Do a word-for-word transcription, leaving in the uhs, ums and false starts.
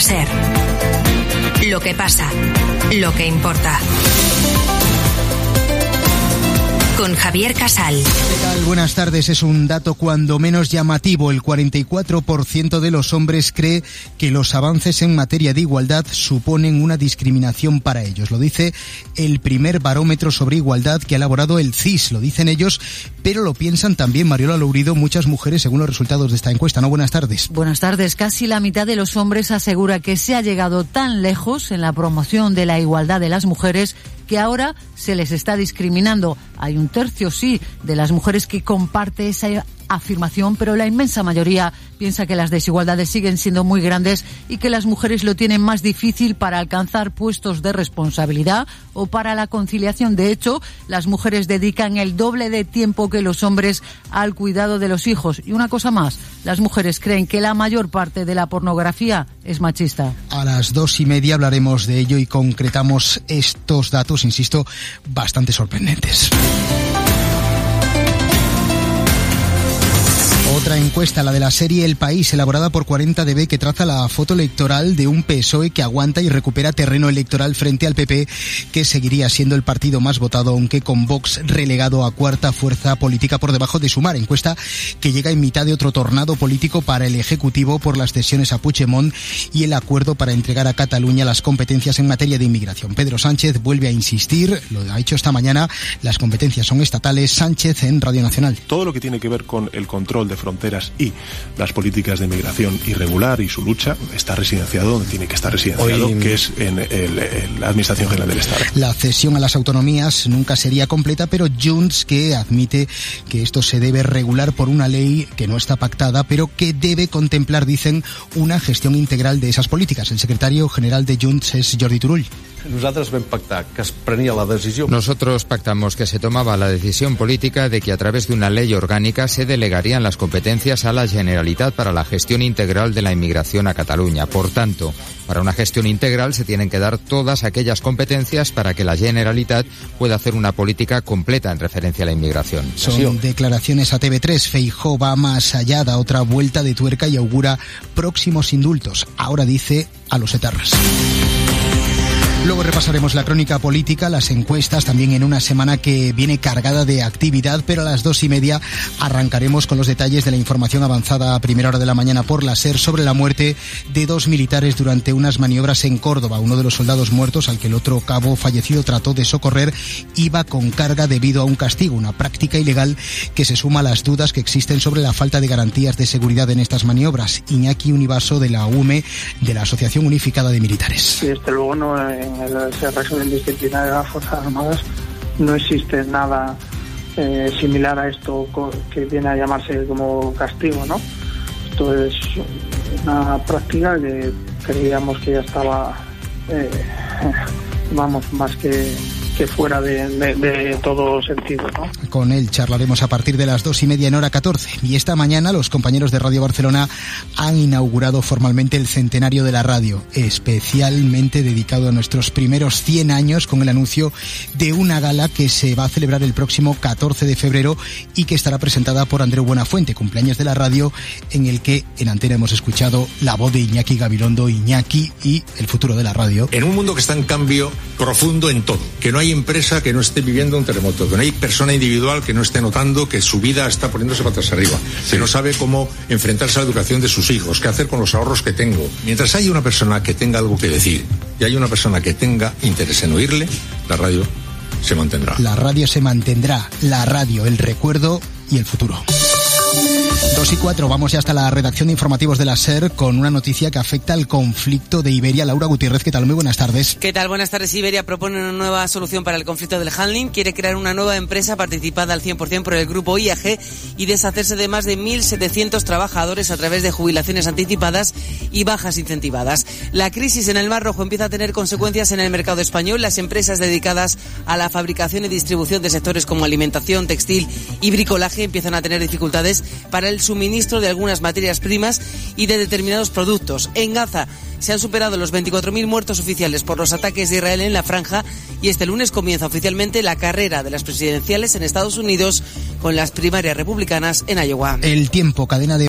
SER. Lo que pasa, lo que importa. Con Javier Casal. ¿Qué tal? Buenas tardes. Es un dato cuando menos llamativo. El cuarenta y cuatro por ciento de los hombres cree que los avances en materia de igualdad suponen una discriminación para ellos. Lo dice el primer barómetro sobre igualdad que ha elaborado el C I S. Lo dicen ellos, pero lo piensan también, Mariola Lourido, muchas mujeres según los resultados de esta encuesta. ¿No? Buenas tardes. Buenas tardes. Casi la mitad de los hombres asegura que se ha llegado tan lejos en la promoción de la igualdad de las mujeres que ahora se les está discriminando. Hay un tercio, sí, de las mujeres que comparte esa afirmación, pero la inmensa mayoría piensa que las desigualdades siguen siendo muy grandes y que las mujeres lo tienen más difícil para alcanzar puestos de responsabilidad o para la conciliación. De hecho, las mujeres dedican el doble de tiempo que los hombres al cuidado de los hijos. Y una cosa más, las mujeres creen que la mayor parte de la pornografía es machista. A las dos y media hablaremos de ello y concretamos estos datos, insisto, bastante sorprendentes. Otra encuesta, la de la serie El País, elaborada por cuarenta D B, que traza la foto electoral de un P S O E que aguanta y recupera terreno electoral frente al P P, que seguiría siendo el partido más votado, aunque con Vox relegado a cuarta fuerza política por debajo de Sumar. Encuesta que llega en mitad de otro tornado político para el Ejecutivo por las cesiones a Puigdemont y el acuerdo para entregar a Cataluña las competencias en materia de inmigración. Pedro Sánchez vuelve a insistir, lo ha hecho esta mañana, las competencias son estatales. Sánchez en Radio Nacional. Todo lo que tiene que ver con el control de fronteras y las políticas de inmigración irregular y su lucha está residenciado donde tiene que estar residenciado, Hoy... que es en, el, en la Administración General del Estado. La cesión a las autonomías nunca sería completa, pero Junts, que admite que esto se debe regular por una ley que no está pactada, pero que debe contemplar, dicen, una gestión integral de esas políticas. El secretario general de Junts es Jordi Turull. Nosotros vam pactar que es prenia la decisión. Nosotros pactamos que se tomaba la decisión política de que a través de una ley orgánica se delegarían las competencias a la Generalitat para la gestión integral de la inmigración a Cataluña. Por tanto, para una gestión integral se tienen que dar todas aquellas competencias para que la Generalitat pueda hacer una política completa en referencia a la inmigración. Son declaraciones a T V tres. Feijóo va más allá, da otra vuelta de tuerca y augura próximos indultos. Ahora dice a los etarras. Luego repasaremos la crónica política, las encuestas, también en una semana que viene cargada de actividad, pero a las dos y media arrancaremos con los detalles de la información avanzada a primera hora de la mañana por la SER sobre la muerte de dos militares durante unas maniobras en Córdoba. Uno de los soldados muertos, al que el otro cabo fallecido trató de socorrer, iba con carga debido a un castigo, una práctica ilegal que se suma a las dudas que existen sobre la falta de garantías de seguridad en estas maniobras. Iñaki Univaso, de la U M E, de la Asociación Unificada de Militares. Sí, desde luego no, en el régimen disciplinario de las Fuerzas Armadas no existe nada eh, similar a esto que viene a llamarse como castigo, ¿no? Esto es una práctica que creíamos que ya estaba, eh, vamos, más que... que fuera de, de, de todo sentido, ¿no? Con él charlaremos a partir de las dos y media en hora catorce. Y esta mañana los compañeros de Radio Barcelona han inaugurado formalmente el centenario de la radio, especialmente dedicado a nuestros primeros cien años, con el anuncio de una gala que se va a celebrar el próximo catorce de febrero y que estará presentada por Andreu Buenafuente, cumpleaños de la radio, en el que en antena hemos escuchado la voz de Iñaki Gabilondo. Iñaki y el futuro de la radio. En un mundo que está en cambio profundo en todo, que no hay empresa que no esté viviendo un terremoto, que no hay persona individual que no esté notando que su vida está poniéndose patas arriba, sí. que no sabe cómo enfrentarse a la educación de sus hijos, qué hacer con los ahorros que tengo. Mientras haya una persona que tenga algo que decir y hay una persona que tenga interés en oírle, la radio se mantendrá. La radio se mantendrá, la radio, el recuerdo y el futuro. Dos y cuatro, vamos ya hasta la redacción de informativos de la SER con una noticia que afecta al conflicto de Iberia. Laura Gutiérrez, ¿qué tal? Muy buenas tardes. ¿Qué tal? Buenas tardes. Iberia propone una nueva solución para el conflicto del handling. Quiere crear una nueva empresa participada al cien por ciento por el grupo I A G y deshacerse de más de mil setecientos trabajadores a través de jubilaciones anticipadas y bajas incentivadas. La crisis en el Mar Rojo empieza a tener consecuencias en el mercado español. Las empresas dedicadas a la fabricación y distribución de sectores como alimentación, textil y bricolaje empiezan a tener dificultades para el suministro de algunas materias primas y de determinados productos. En Gaza se han superado los veinticuatro mil muertos oficiales por los ataques de Israel en la franja y este lunes comienza oficialmente la carrera de las presidenciales en Estados Unidos con las primarias republicanas en Iowa. El tiempo, cadena de